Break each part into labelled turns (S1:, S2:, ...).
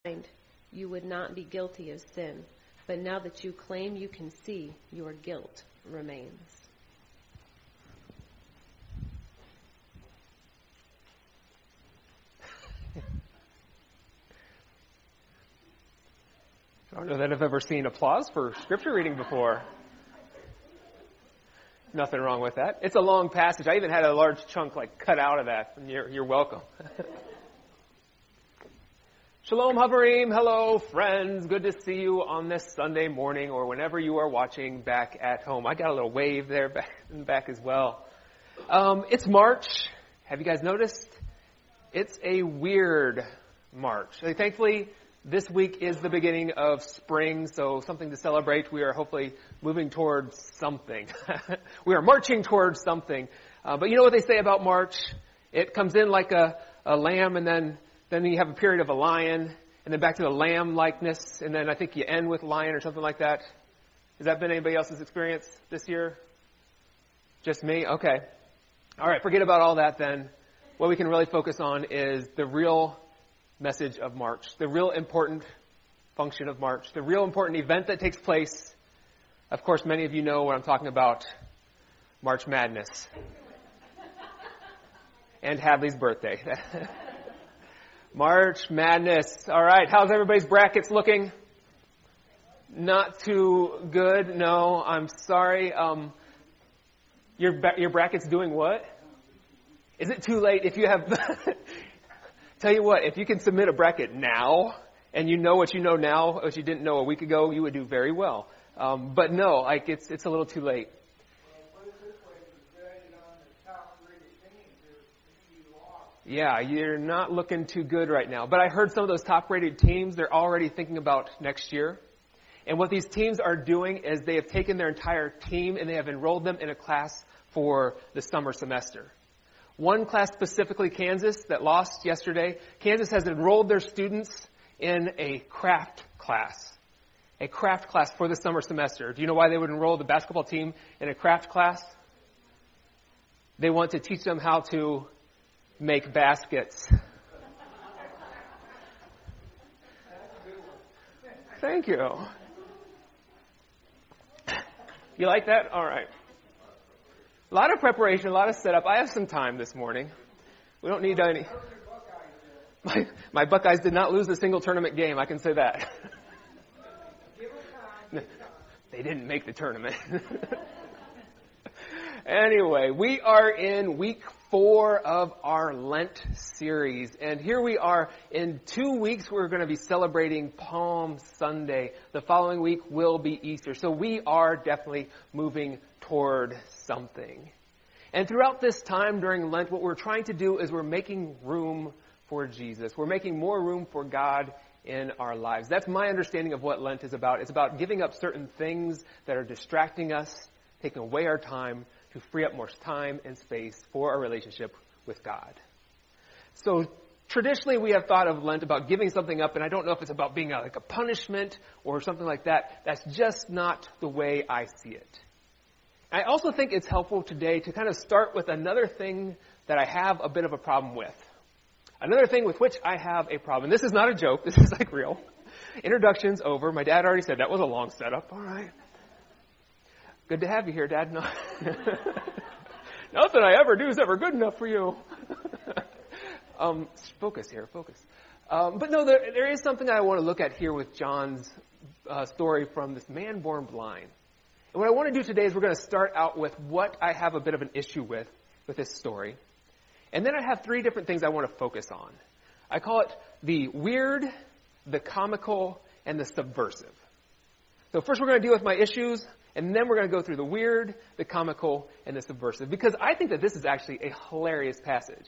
S1: you would not be guilty of sin. But now that you claim you can see, your guilt remains.
S2: I don't know that I've ever seen applause for scripture reading before. Nothing wrong with that. It's a long passage. I even had a large chunk cut out of that. And you're welcome. Shalom Havarim. Hello, friends. Good to see you on this Sunday morning or whenever you are watching back at home. I got a little wave there back as well. It's March. Have you guys noticed? It's a weird March. Thankfully, this week is the beginning of spring, so something to celebrate. We are hopefully moving towards something. We are marching towards something. But you know what they say about March? It comes in like a lamb, and then you have a period of a lion, and then back to the lamb likeness, and then I think you end with lion or something like that. Has that been anybody else's experience this year? Just me? Okay. All right, forget about all that then. What we can really focus on is the real message of March, the real important function of March, the real important event that takes place. Of course, many of you know what I'm talking about, March Madness. And Hadley's birthday. March Madness. All right, how's everybody's brackets looking? Not too good? No, I'm sorry. Your bracket's doing what? Is it too late if you have... Tell you what, if you can submit a bracket now, and you know what you know now, what you didn't know a week ago, you would do very well. But no, it's a little too late. Yeah, you're not looking too good right now. But I heard some of those top-rated teams, they're already thinking about next year. And what these teams are doing is they have taken their entire team and they have enrolled them in a class for the summer semester. One class specifically, Kansas, that lost yesterday, Kansas has enrolled their students in a craft class. A craft class for the summer semester. Do you know why they would enroll the basketball team in a craft class? They want to teach them how to make baskets. Thank you. You like that? All right. A lot of preparation, a lot of setup. I have some time this morning. We don't need any. My Buckeyes did not lose a single tournament game, I can say that. They didn't make the tournament. Anyway, we are in week 4 of our Lent series. And here we are. In 2 weeks, we're going to be celebrating Palm Sunday. The following week will be Easter. So we are definitely moving toward something. And throughout this time during Lent, what we're trying to do is we're making room for Jesus. We're making more room for God in our lives. That's my understanding of what Lent is about. It's about giving up certain things that are distracting us, taking away our time to free up more time and space for our relationship with God. So traditionally we have thought of Lent about giving something up, and I don't know if it's about being like a punishment or something like that. That's just not the way I see it. I also think it's helpful today to kind of start with another thing that I have a bit of a problem with. Another thing with which I have a problem. This is not a joke. This is like real. Introduction's over. My dad already said that was a long setup. All right. Good to have you here, Dad. No. Nothing I ever do is ever good enough for you. Focus here. Focus. But no, there is something I want to look at here with John's story from this man born blind. And what I want to do today is we're going to start out with what I have a bit of an issue with this story. And then I have 3 different things I want to focus on. I call it the weird, the comical, and the subversive. So first we're going to deal with my issues, and then we're going to go through the weird, the comical, and the subversive. Because I think that this is actually a hilarious passage.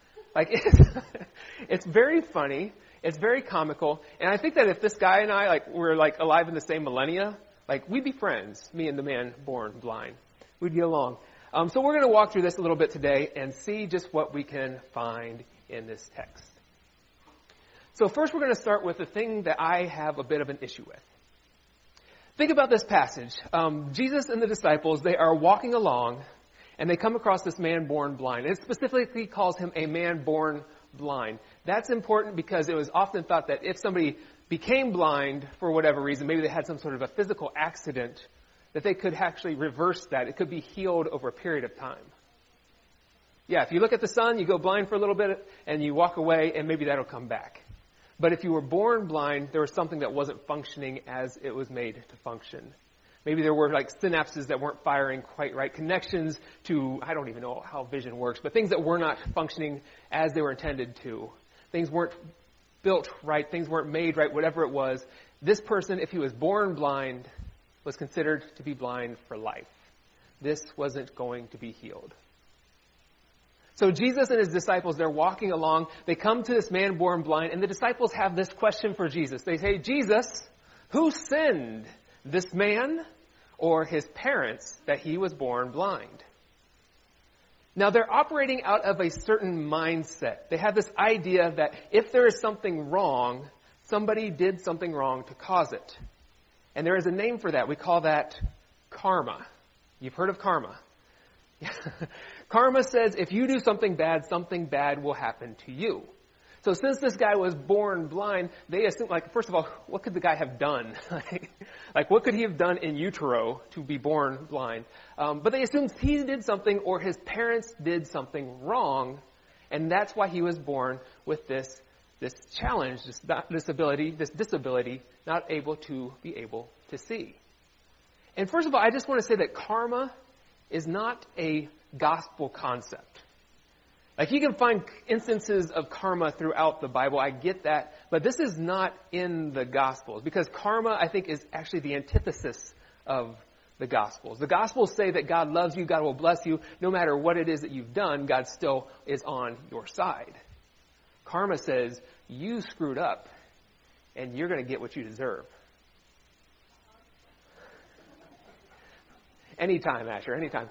S2: It's very funny, it's very comical, and I think that if this guy and I were alive in the same millennia, we'd be friends, me and the man born blind. We'd get along. So we're going to walk through this a little bit today and see just what we can find in this text. So first we're going to start with the thing that I have a bit of an issue with. Think about this passage. Jesus and the disciples, they are walking along and they come across this man born blind. It specifically calls him a man born blind. That's important because it was often thought that if somebody became blind for whatever reason, maybe they had some sort of a physical accident, that they could actually reverse that. It could be healed over a period of time. Yeah, if you look at the sun, you go blind for a little bit, and you walk away, and maybe that'll come back. But if you were born blind, there was something that wasn't functioning as it was made to function. Maybe there were like synapses that weren't firing quite right, connections to, I don't even know how vision works, but things that were not functioning as they were intended to. Things weren't built right, things weren't made right, whatever it was. This person, if he was born blind, was considered to be blind for life. This wasn't going to be healed. So Jesus and his disciples, they're walking along. They come to this man born blind, and the disciples have this question for Jesus. They say, Jesus, who sinned, this man or his parents, that he was born blind? Now, they're operating out of a certain mindset. They have this idea that if there is something wrong, somebody did something wrong to cause it. And there is a name for that. We call that karma. You've heard of karma. Karma says if you do something bad will happen to you. So since this guy was born blind, they assume, like, first of all, what could the guy have done? Like, what could he have done in utero to be born blind? But they assumed he did something or his parents did something wrong, and that's why he was born with this challenge, this disability, not able to be able to see. And first of all, I just want to say that karma is not a gospel concept. Like, you can find instances of karma throughout the Bible. I get that. But this is not in the Gospels. Because karma, I think, is actually the antithesis of the Gospels. The Gospels say that God loves you, God will bless you. No matter what it is that you've done, God still is on your side. Karma says, you screwed up, and you're going to get what you deserve. Anytime, Asher, anytime.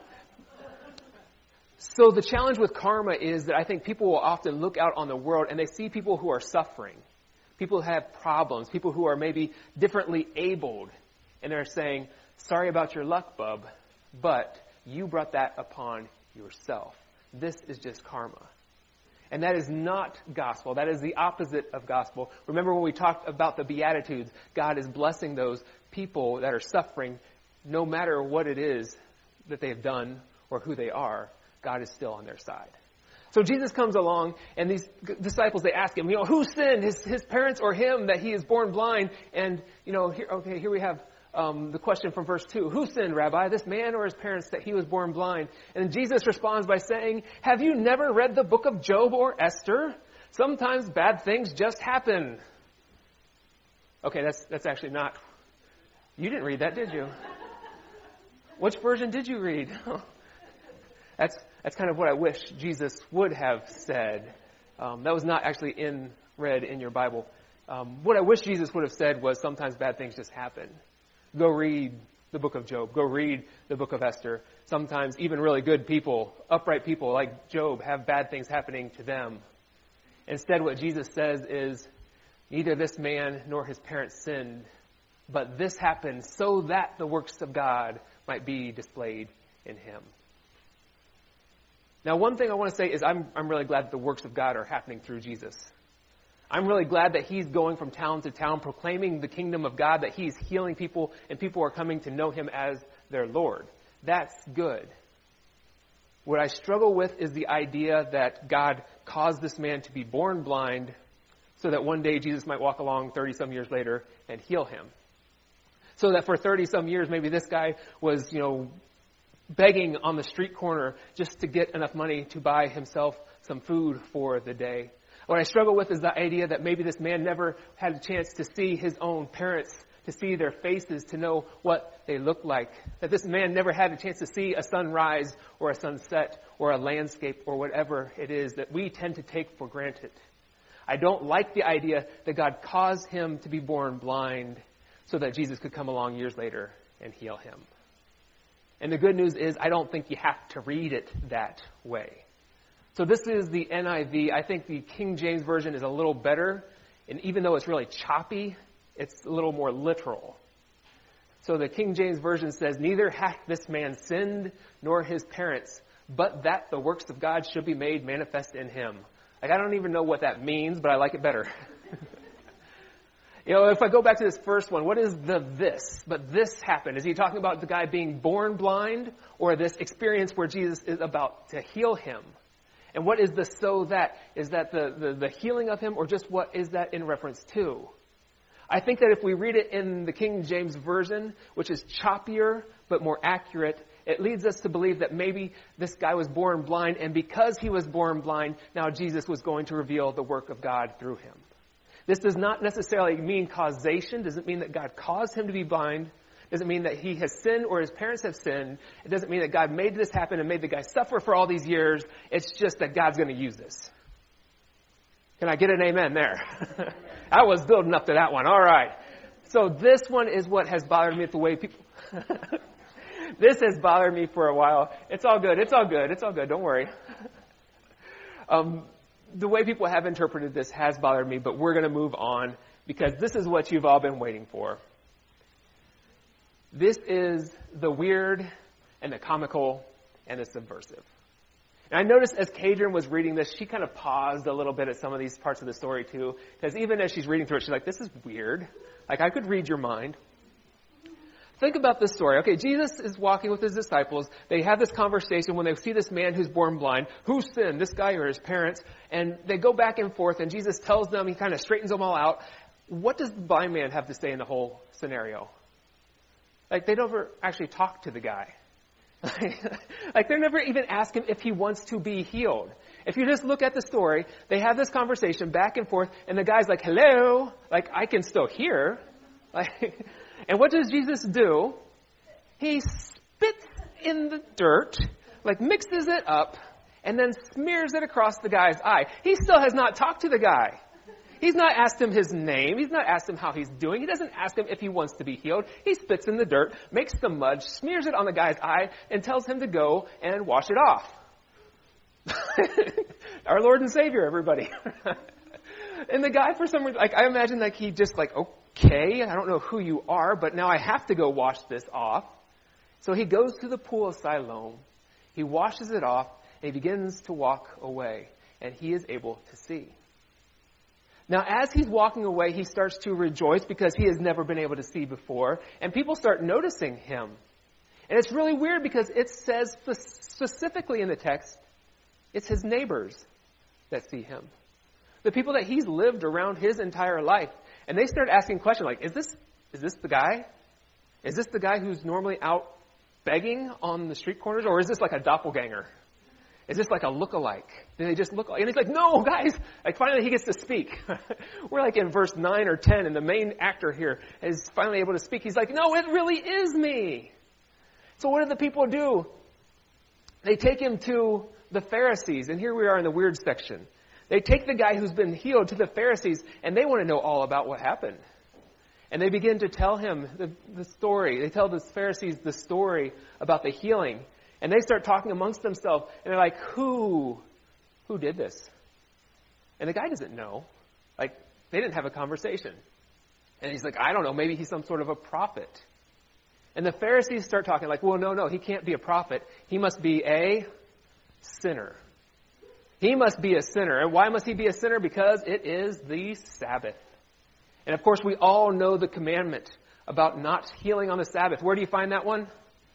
S2: So the challenge with karma is that I think people will often look out on the world and they see people who are suffering, people who have problems, people who are maybe differently abled, and they're saying, sorry about your luck, bub, but you brought that upon yourself. This is just karma. And that is not gospel. That is the opposite of gospel. Remember when we talked about the Beatitudes, God is blessing those people that are suffering no matter what it is that they have done or who they are. God is still on their side. So Jesus comes along, and these disciples, they ask him, who sinned, his parents or him, that he is born blind? And, here we have the question from verse 2. Who sinned, Rabbi, this man or his parents, that he was born blind? And Jesus responds by saying, have you never read the book of Job or Esther? Sometimes bad things just happen. Okay, that's actually not... You didn't read that, did you? Which version did you read? That's kind of what I wish Jesus would have said. That was not actually read in your Bible. What I wish Jesus would have said was sometimes bad things just happen. Go read the book of Job. Go read the book of Esther. Sometimes even really good people, upright people like Job, have bad things happening to them. Instead, what Jesus says is, neither this man nor his parents sinned, but this happened so that the works of God might be displayed in him. Now, one thing I want to say is I'm really glad that the works of God are happening through Jesus. I'm really glad that he's going from town to town proclaiming the kingdom of God, that he's healing people, and people are coming to know him as their Lord. That's good. What I struggle with is the idea that God caused this man to be born blind so that one day Jesus might walk along 30-some years later and heal him. So that for 30-some years, maybe this guy was, begging on the street corner just to get enough money to buy himself some food for the day. What I struggle with is the idea that maybe this man never had a chance to see his own parents, to see their faces, to know what they look like. That this man never had a chance to see a sunrise or a sunset or a landscape or whatever it is that we tend to take for granted. I don't like the idea that God caused him to be born blind so that Jesus could come along years later and heal him. And the good news is I don't think you have to read it that way. So this is the NIV. I think the King James Version is a little better. And even though it's really choppy, it's a little more literal. So the King James Version says, neither hath this man sinned nor his parents, but that the works of God should be made manifest in him. Like, I don't even know what that means, but I like it better. If I go back to this first one, what is the this? But this happened. Is he talking about the guy being born blind, or this experience where Jesus is about to heal him? And what is the so that? Is that the healing of him, or just what is that in reference to? I think that if we read it in the King James Version, which is choppier but more accurate, it leads us to believe that maybe this guy was born blind, and because he was born blind, now Jesus was going to reveal the work of God through him. This does not necessarily mean causation. Doesn't mean that God caused him to be blind. Doesn't mean that he has sinned or his parents have sinned. It doesn't mean that God made this happen and made the guy suffer for all these years. It's just that God's going to use this. Can I get an amen there? I was building up to that one. All right. So this one is what has bothered me, the way people... This has bothered me for a while. It's all good. It's all good. It's all good. Don't worry. The way people have interpreted this has bothered me, but we're going to move on because this is what you've all been waiting for. This is the weird and the comical and the subversive. And I noticed as Kadrian was reading this, she kind of paused a little bit at some of these parts of the story too, because even as she's reading through it, she's like, this is weird. Like, I could read your mind. Think about this story. Okay, Jesus is walking with his disciples. They have this conversation when they see this man who's born blind. Who sinned, this guy or his parents? And they go back and forth, and Jesus tells them, he kind of straightens them all out. What does the blind man have to say in the whole scenario? Like, they never actually talk to the guy. Like, they never even ask him if he wants to be healed. If you just look at the story, they have this conversation back and forth, and the guy's like, hello? Like, I can still hear. Like... And what does Jesus do? He spits in the dirt, like mixes it up, and then smears it across the guy's eye. He still has not talked to the guy. He's not asked him his name. He's not asked him how he's doing. He doesn't ask him if he wants to be healed. He spits in the dirt, makes the mud, smears it on the guy's eye, and tells him to go and wash it off. Our Lord and Savior, everybody. And the guy, for some reason, like, I imagine like he just like, okay, I don't know who you are, but now I have to go wash this off. So he goes to the pool of Siloam. He washes it off, and he begins to walk away, and he is able to see. Now, as he's walking away, he starts to rejoice because he has never been able to see before, and people start noticing him. And it's really weird because it says specifically in the text, it's his neighbors that see him. The people that he's lived around his entire life. And they start asking questions like, is this the guy? Is this the guy who's normally out begging on the street corners? Or is this like a doppelganger? Is this like a look-alike? Did they just look alike? And he's like, no, guys. Like, finally he gets to speak. We're like in verse 9 or 10, and the main actor here is finally able to speak. He's like, no, it really is me. So what do the people do? They take him to the Pharisees. And here we are in the weird section. They take the guy who's been healed to the Pharisees, and they want to know all about what happened. And they begin to tell him the story. They tell the Pharisees the story about the healing. And they start talking amongst themselves, and they're like, who did this? And the guy doesn't know. Like, they didn't have a conversation. And he's like, I don't know, maybe he's some sort of a prophet. And the Pharisees start talking like, well, no, he can't be a prophet. He must be a sinner. He must be a sinner. And why must he be a sinner? Because it is the Sabbath. And of course, we all know the commandment about not healing on the Sabbath. Where do you find that one?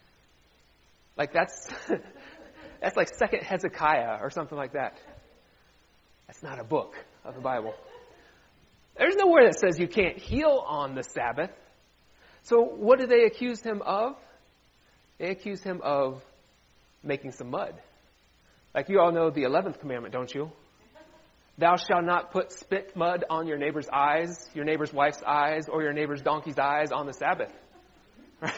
S2: Like that's like 2nd Hezekiah or something like that. That's not a book of the Bible. There's nowhere that says you can't heal on the Sabbath. So what do they accuse him of? They accuse him of making some mud. Like you all know the 11th commandment, don't you? Thou shalt not put spit mud on your neighbor's eyes, your neighbor's wife's eyes, or your neighbor's donkey's eyes on the Sabbath. Right?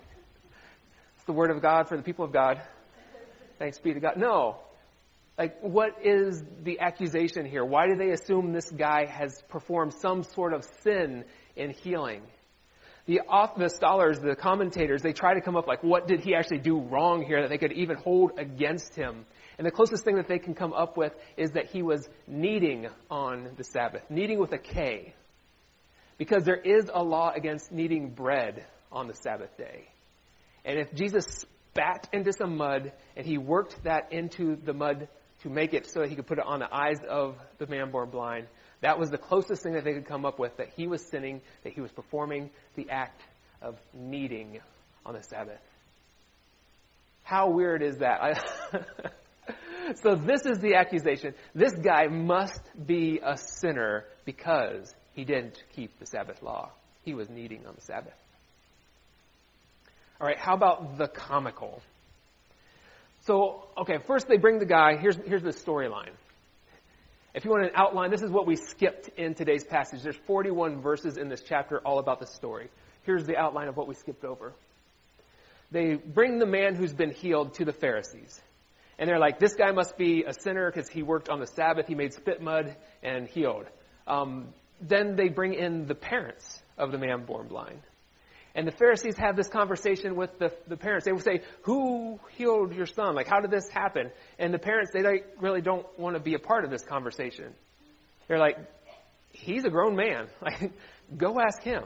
S2: It's the word of God for the people of God. Thanks be to God. No. Like, what is the accusation here? Why do they assume this guy has performed some sort of sin in healing? The scholars, the commentators, they try to come up like, what did he actually do wrong here that they could even hold against him? And the closest thing that they can come up with is that he was kneading on the Sabbath. Kneading with a K. Because there is a law against kneading bread on the Sabbath day. And if Jesus spat into some mud and he worked that into the mud to make it so that he could put it on the eyes of the man born blind. That was the closest thing that they could come up with, that he was sinning, that he was performing the act of kneading on the Sabbath. How weird is that? So this is the accusation. This guy must be a sinner because he didn't keep the Sabbath law. He was kneading on the Sabbath. All right, how about the comical? So, okay, first they bring the guy. Here's the storyline. If you want an outline, this is what we skipped in today's passage. There's 41 verses in this chapter all about the story. Here's the outline of what we skipped over. They bring the man who's been healed to the Pharisees. And they're like, this guy must be a sinner because he worked on the Sabbath, he made spit mud, and healed. Then they bring in the parents of the man born blind. And the Pharisees have this conversation with the parents. They will say, who healed your son? Like, how did this happen? And the parents, they really don't want to be a part of this conversation. They're like, he's a grown man. Like, go ask him.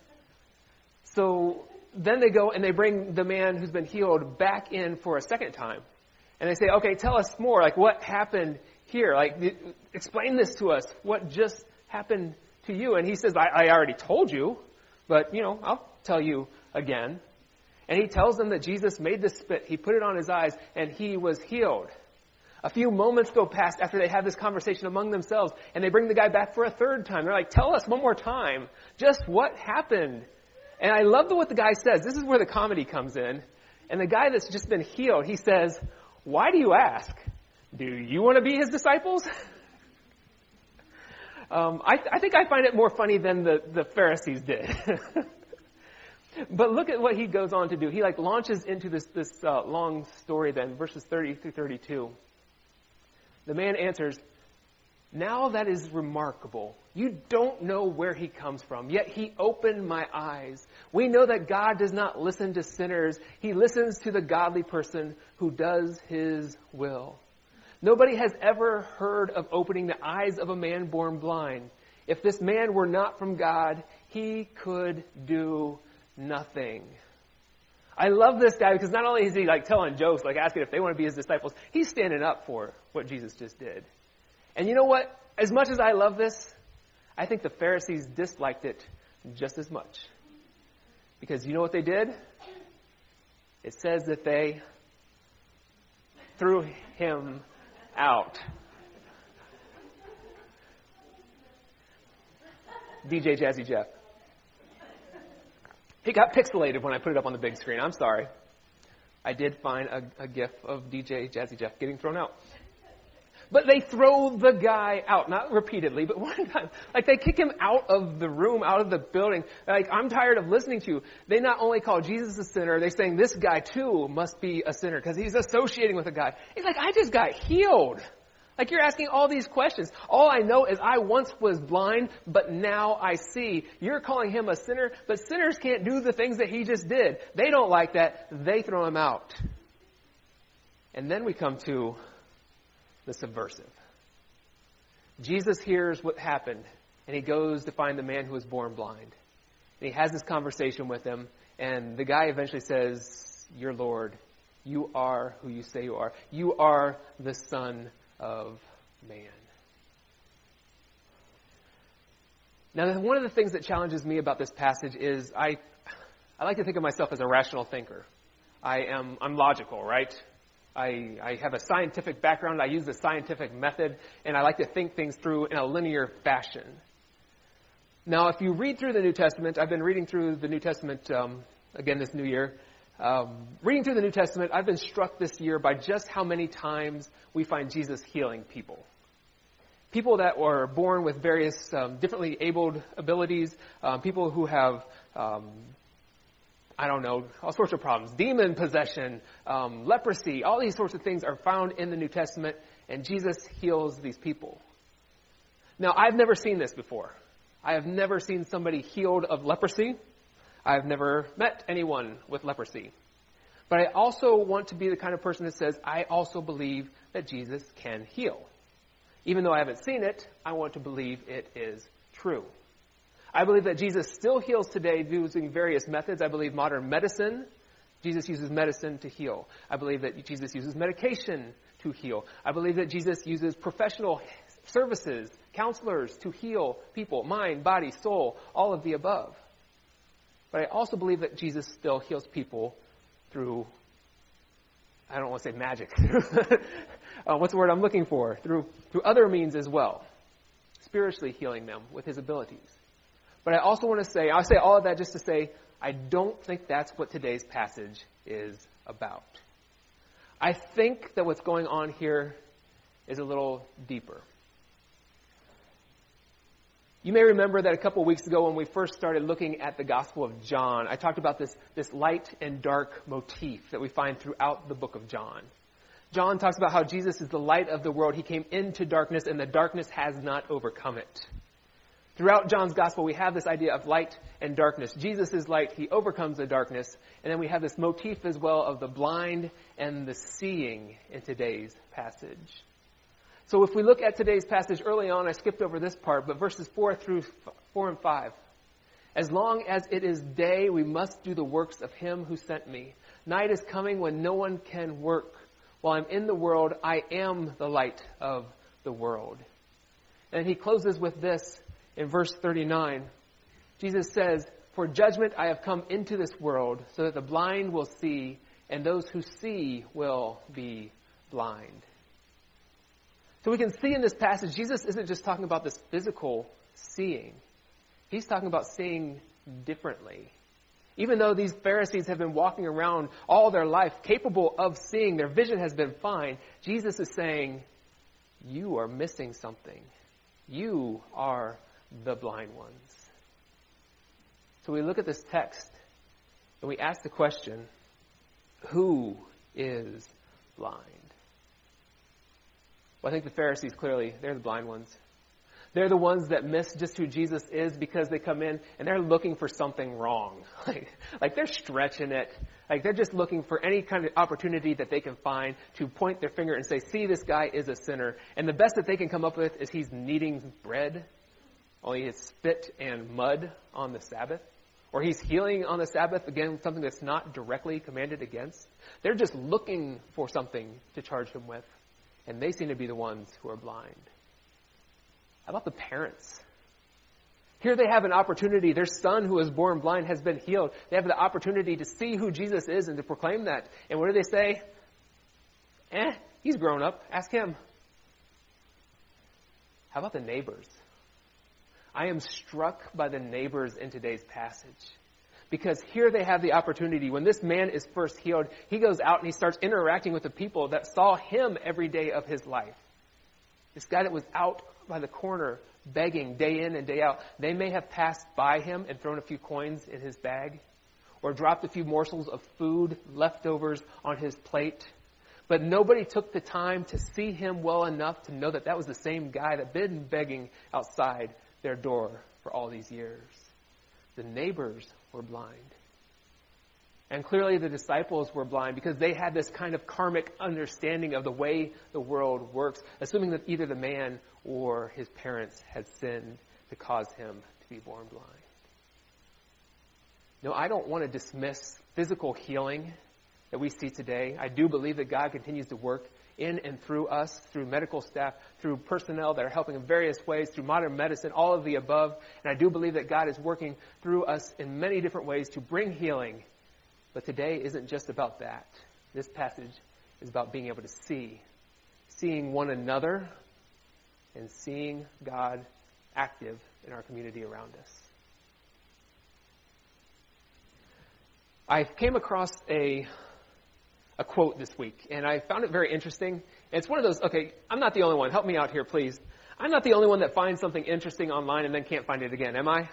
S2: So then they go and they bring the man who's been healed back in for a second time. And they say, okay, tell us more. Like, what happened here? Like, explain this to us. What just happened to you? And he says, I already told you, but, I'll tell you again. And he tells them that Jesus made the spit. He put it on his eyes, and he was healed. A few moments go past after they have this conversation among themselves, and they bring the guy back for a third time. They're like, tell us one more time, just what happened? And I love what the guy says. This is where the comedy comes in. And the guy that's just been healed, he says, why do you ask? Do you want to be his disciples? I think I find it more funny than the Pharisees did. But look at what he goes on to do. He launches into this long story then, verses 30 through 32. The man answers, now that is remarkable. You don't know where he comes from, yet he opened my eyes. We know that God does not listen to sinners. He listens to the godly person who does his will. Nobody has ever heard of opening the eyes of a man born blind. If this man were not from God, he could do nothing. I love this guy because not only is he telling jokes, asking if they want to be his disciples, he's standing up for what Jesus just did. And you know what? As much as I love this, I think the Pharisees disliked it just as much. Because you know what they did? It says that they threw him out. DJ Jazzy Jeff. It got pixelated when I put it up on the big screen. I'm sorry. I did find a gif of DJ Jazzy Jeff getting thrown out. But they throw the guy out, not repeatedly, but one time. They kick him out of the room, out of the building. I'm tired of listening to you. They not only call Jesus a sinner, they're saying this guy too must be a sinner because he's associating with a guy. He's like, I just got healed. You're asking all these questions. All I know is I once was blind, but now I see. You're calling him a sinner, but sinners can't do the things that he just did. They don't like that. They throw him out. And then we come to the subversive. Jesus hears what happened, and he goes to find the man who was born blind. And he has this conversation with him, and the guy eventually says, "Your Lord, you are who you say you are. You are the Son of Man." Now, one of the things that challenges me about this passage is I like to think of myself as a rational thinker. I'm logical, right? I have a scientific background. I use the scientific method, and I like to think things through in a linear fashion. Now, if you read through the New Testament, I've been reading through the New Testament again this new year. Reading through the New Testament, I've been struck this year by just how many times we find Jesus healing people. People that were born with various differently abled abilities, people who have all sorts of problems. Demon possession, leprosy, all these sorts of things are found in the New Testament, and Jesus heals these people. Now, I've never seen this before. I have never seen somebody healed of leprosy. I've never met anyone with leprosy. But I also want to be the kind of person that says, I also believe that Jesus can heal. Even though I haven't seen it, I want to believe it is true. I believe that Jesus still heals today using various methods. I believe modern medicine Jesus uses medicine to heal. I believe that Jesus uses medication to heal. I believe that Jesus uses professional services, counselors to heal people, mind, body, soul, all of the above. But I also believe that Jesus still heals people through, I don't want to say magic. What's the word I'm looking for? Through other means as well. Spiritually healing them with his abilities. But I also want to say, I'll say all of that just to say, I don't think that's what today's passage is about. I think that what's going on here is a little deeper. You may remember that a couple weeks ago when we first started looking at the Gospel of John, I talked about this light and dark motif that we find throughout the book of John. John talks about how Jesus is the light of the world. He came into darkness, and the darkness has not overcome it. Throughout John's Gospel, we have this idea of light and darkness. Jesus is light. He overcomes the darkness. And then we have this motif as well of the blind and the seeing in today's passage. So if we look at today's passage early on, I skipped over this part, but verses 4 and 5. As long as it is day, we must do the works of him who sent me. Night is coming when no one can work. While I'm in the world, I am the light of the world. And he closes with this in verse 39. Jesus says, for judgment I have come into this world, so that the blind will see, and those who see will be blind. So we can see in this passage, Jesus isn't just talking about this physical seeing. He's talking about seeing differently. Even though these Pharisees have been walking around all their life capable of seeing, their vision has been fine, Jesus is saying, you are missing something. You are the blind ones. So we look at this text and we ask the question, who is blind? Well, I think the Pharisees clearly, they're the blind ones. They're the ones that miss just who Jesus is because they come in and they're looking for something wrong. Like they're stretching it. Like they're just looking for any kind of opportunity that they can find to point their finger and say, see, this guy is a sinner. And the best that they can come up with is he's kneading bread, only it's spit and mud on the Sabbath. Or he's healing on the Sabbath, again, something that's not directly commanded against. They're just looking for something to charge him with. And they seem to be the ones who are blind. How about the parents? Here they have an opportunity. Their son who was born blind has been healed. They have the opportunity to see who Jesus is and to proclaim that. And what do they say? He's grown up. Ask him. How about the neighbors? I am struck by the neighbors in today's passage. Because here they have the opportunity. When this man is first healed, he goes out and he starts interacting with the people that saw him every day of his life. This guy that was out by the corner begging day in and day out, they may have passed by him and thrown a few coins in his bag or dropped a few morsels of food, leftovers on his plate. But nobody took the time to see him well enough to know that that was the same guy that had been begging outside their door for all these years. The neighbors were blind. And clearly the disciples were blind because they had this kind of karmic understanding of the way the world works, assuming that either the man or his parents had sinned to cause him to be born blind. No, I don't want to dismiss physical healing that we see today. I do believe that God continues to work in and through us, through medical staff, through personnel that are helping in various ways, through modern medicine, all of the above. And I do believe that God is working through us in many different ways to bring healing. But today isn't just about that. This passage is about being able to see. Seeing one another and seeing God active in our community around us. I came across a quote this week, and I found it very interesting. It's one of those, okay, I'm not the only one. Help me out here, please. I'm not the only one that finds something interesting online and then can't find it again, am I?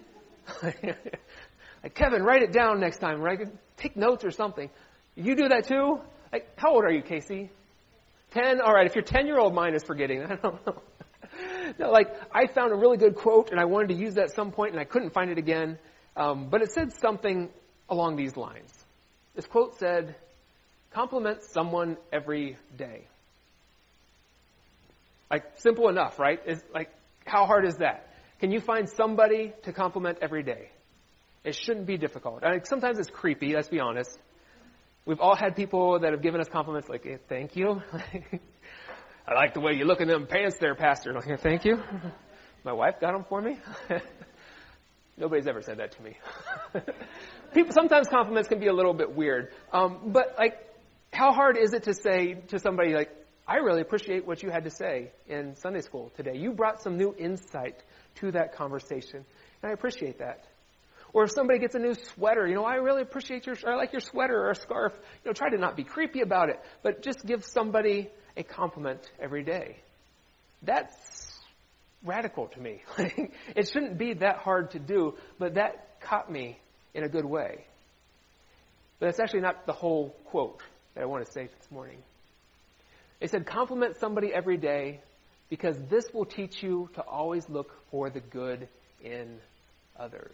S2: Like, Kevin, write it down next time, right? Take notes or something. You do that too? Like, how old are you, Casey? 10? All right, if your 10-year-old mind is forgetting, I don't know. No, like, I found a really good quote, and I wanted to use that at some point, and I couldn't find it again. But it said something along these lines. This quote said, compliment someone every day. Like, simple enough, right? It's like, how hard is that? Can you find somebody to compliment every day? It shouldn't be difficult. Sometimes it's creepy, let's be honest. We've all had people that have given us compliments like, hey, thank you. I like the way you look in them pants there, Pastor. Like, hey, thank you. My wife got them for me. Nobody's ever said that to me. Sometimes compliments can be a little bit weird. But like, how hard is it to say to somebody like, I really appreciate what you had to say in Sunday school today. You brought some new insight to that conversation, and I appreciate that. Or if somebody gets a new sweater, I really appreciate I like your sweater or a scarf. Try to not be creepy about it, but just give somebody a compliment every day. That's radical to me. It shouldn't be that hard to do, but that caught me in a good way. But that's actually not the whole quote that I want to say this morning. It said, compliment somebody every day because this will teach you to always look for the good in others.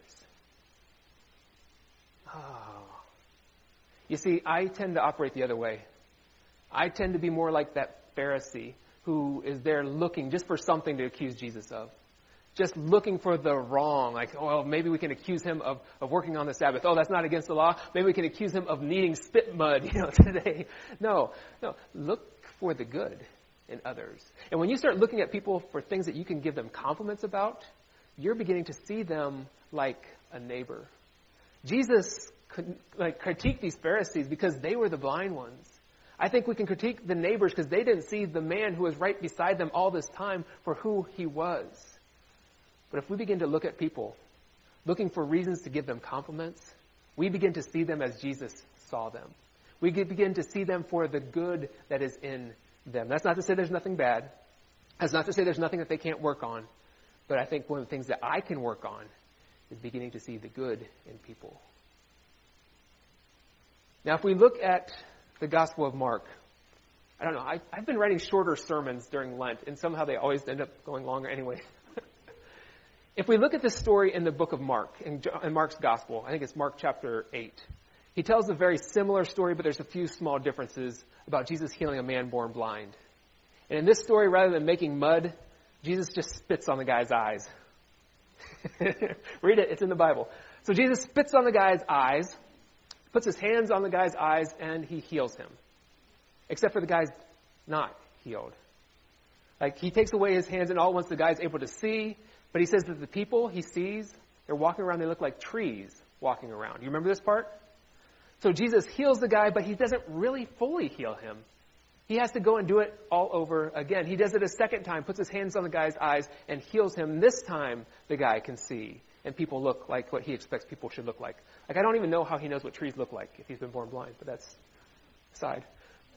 S2: Oh. You see, I tend to operate the other way. I tend to be more like that Pharisee who is there looking just for something to accuse Jesus of. Just looking for the wrong. Like, oh, well, maybe we can accuse him of working on the Sabbath. Oh, that's not against the law. Maybe we can accuse him of needing spit mud, today. No. Look for the good in others. And when you start looking at people for things that you can give them compliments about, you're beginning to see them like a neighbor. Jesus critiqued these Pharisees because they were the blind ones. I think we can critique the neighbors because they didn't see the man who was right beside them all this time for who he was. But if we begin to look at people, looking for reasons to give them compliments, we begin to see them as Jesus saw them. We begin to see them for the good that is in them. That's not to say there's nothing bad. That's not to say there's nothing that they can't work on. But I think one of the things that I can work on is beginning to see the good in people. Now, if we look at the Gospel of Mark, I don't know, I've been writing shorter sermons during Lent, and somehow they always end up going longer anyway. If we look at this story in the book of Mark, in Mark's Gospel, I think it's Mark chapter 8, he tells a very similar story, but there's a few small differences about Jesus healing a man born blind. And in this story, rather than making mud, Jesus just spits on the guy's eyes. Read it, it's in the Bible. So Jesus spits on the guy's eyes, puts his hands on the guy's eyes, and he heals him. Except for the guy's not healed. Like, he takes away his hands, and all at once the guy's able to see, but he says that the people he sees, they're walking around, they look like trees walking around. You remember this part? So Jesus heals the guy, but he doesn't really fully heal him. He has to go and do it all over again. He does it a second time, puts his hands on the guy's eyes, and heals him. This time, the guy can see, and people look like what he expects people should look like. Like, I don't even know how he knows what trees look like if he's been born blind, but that's aside.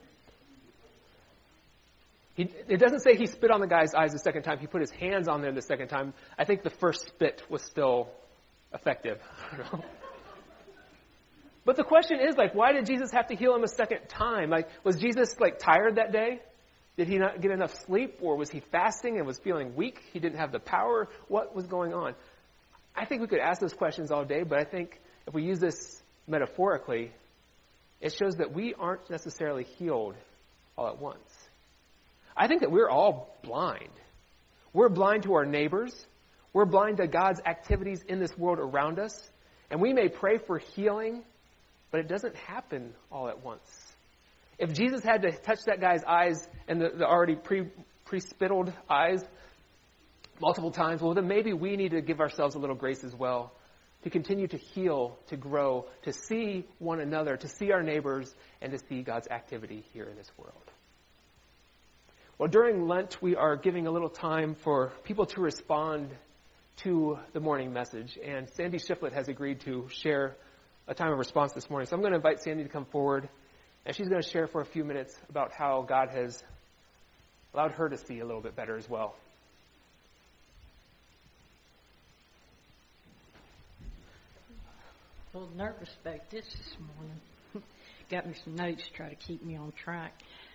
S2: It doesn't say he spit on the guy's eyes the second time. He put his hands on there the second time. I think the first spit was still effective. I don't know. But the question is, why did Jesus have to heal him a second time? Was Jesus, tired that day? Did he not get enough sleep? Or was he fasting and was feeling weak? He didn't have the power? What was going on? I think we could ask those questions all day, but I think if we use this metaphorically, it shows that we aren't necessarily healed all at once. I think that we're all blind. We're blind to our neighbors. We're blind to God's activities in this world around us. And we may pray for healing, but it doesn't happen all at once. If Jesus had to touch that guy's eyes and the already pre-spittled eyes multiple times, well, then maybe we need to give ourselves a little grace as well to continue to heal, to grow, to see one another, to see our neighbors, and to see God's activity here in this world. Well, during Lent, we are giving a little time for people to respond to the morning message, and Sandy Shiflett has agreed to share a time of response this morning. So I'm going to invite Sandy to come forward, and she's going to share for a few minutes about how God has allowed her to see a little bit better as well.
S3: A little nervous about this morning. Got me some notes to try to keep me on track.